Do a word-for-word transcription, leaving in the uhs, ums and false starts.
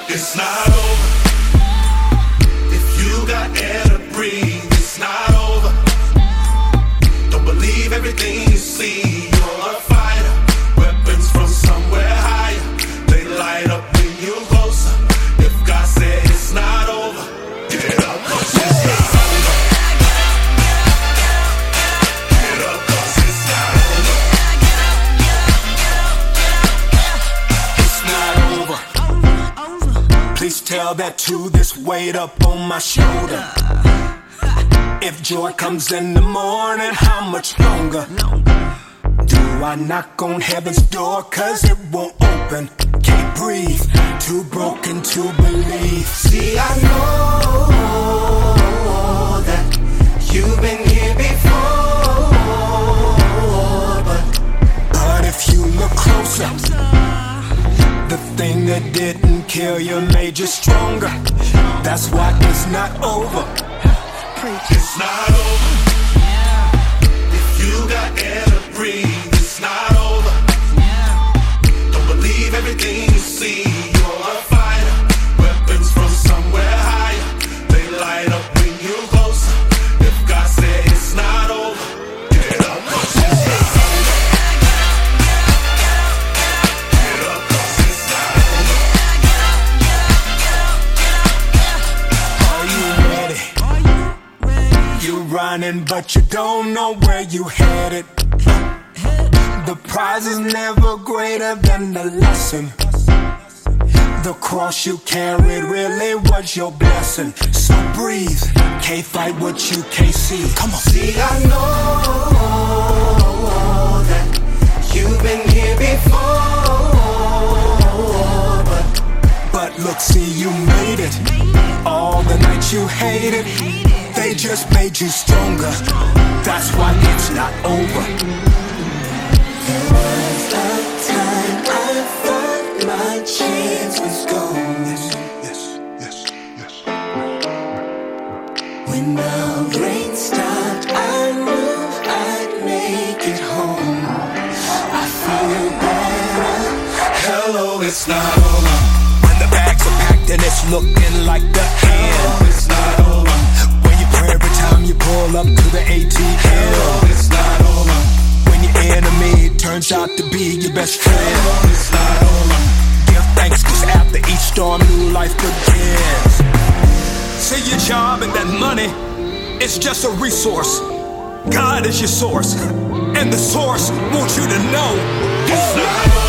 It's not over. If you got air to breathe, it's not over. Don't believe everything you see. You're a fighter. Weapons from somewhere higher. They light up when you're closer. If God said it's not over, get up, 'cause it's not over. Get up, 'cause it's not over. It's not over. Please tell that to this weight up on my shoulder. If joy comes in the morning, how much longer? Do I knock on heaven's door? 'Cause it won't open. Can't breathe, too broken to believe. See, I know that you've been here before, but, but if you look closer, the thing that didn't kill you made you stronger. That's why it's not over. It's not over. If you got air to breathe, it's not over. Don't believe everything you see. You're a fighter. Weapons from somewhere higher. They light up when you're closer. If God said it's not over, get up, 'cause it's not over. Get up, 'cause it's not over. Are you ready? You're running, but you don't know where you headed. The prize is never greater than the lesson. The cross you carried really was your blessing. So breathe, can't fight what you can't see. Come on. See, I know that you've been here before, but, but look, see, you made it. All the nights you hated, they just made you stronger. That's why it's not over. There was a time I thought my chance was gone. Yes, yes, yes, yes. When the rain stopped, I knew I'd make it home. I feel better. Hello, it's not over. When the bags are packed and it's looking like the Hello, end. it's not over. When you pray every time you pull up to the A T M. Hello, it's not over. When your enemy turns out to be your best friend. Hello, it's not over. Give thanks, 'cause after each storm new life begins. See, your job and that money, it's just a resource. God is your source, and the source wants you to know It's not over.